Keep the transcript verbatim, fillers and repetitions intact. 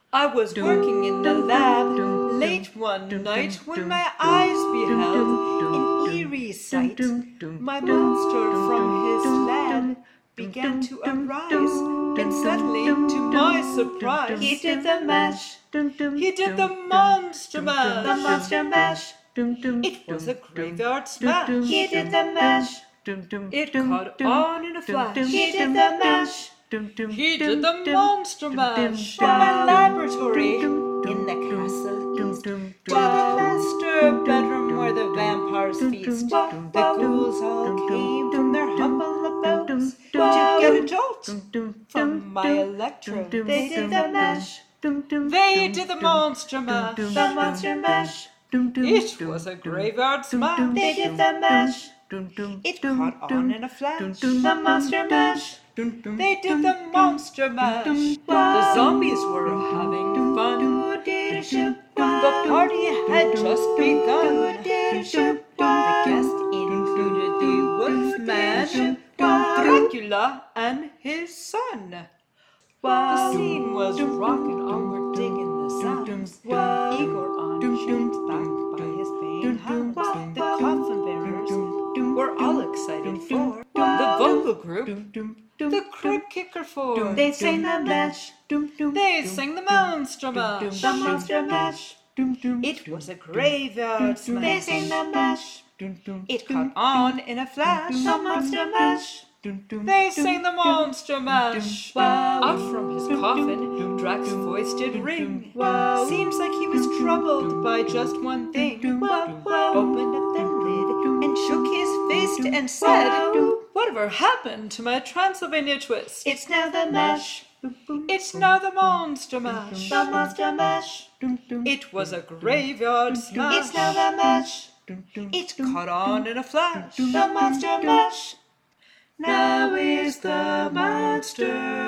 I was working in the lab late one night when my eyes beheld an eerie sight. My monster from his slab began to arise, and suddenly, to my surprise, he did the mash. he did the monster mash. The monster mash. It was a graveyard smash. He did the mash. It caught on in a flash. He did the mash. He did the monster mash. From my laboratory in the castle east To the master bedroom where the vampires feast. The ghouls all came from their humble abodes to get a jolt from my electrode. they did the mash. They did the monster mash. The monster mash. It was a graveyard smash. They did the mash. It caught on in a flash. The monster mash. They did the monster mash. The zombies were having fun. The party had just begun. The guests included the Wolfman, Dracula, and his son. The scene was rocking, onward digging the sounds. Igor on shipped back by his baying hounds. The coffin bearers were all excited for the vocal group, the crib kicker for. They sang the mash. They sang the monster mash. The monster mash. It was a graveyard smash. They sang the mash. It caught on in a flash. The monster mash. They sang the monster mash. Wow. Out from his coffin, Drac's voice did ring. Wow. Seems like he was troubled by just one thing. Wow, wow. Opened up the lid and shook his fist and said, Wow. "Whatever happened to my Transylvania twist? It's now the mash. It's now the monster mash." The monster mash. It was a graveyard smash. It's now the mash. It caught on in a flash. The monster mash. Now is the monster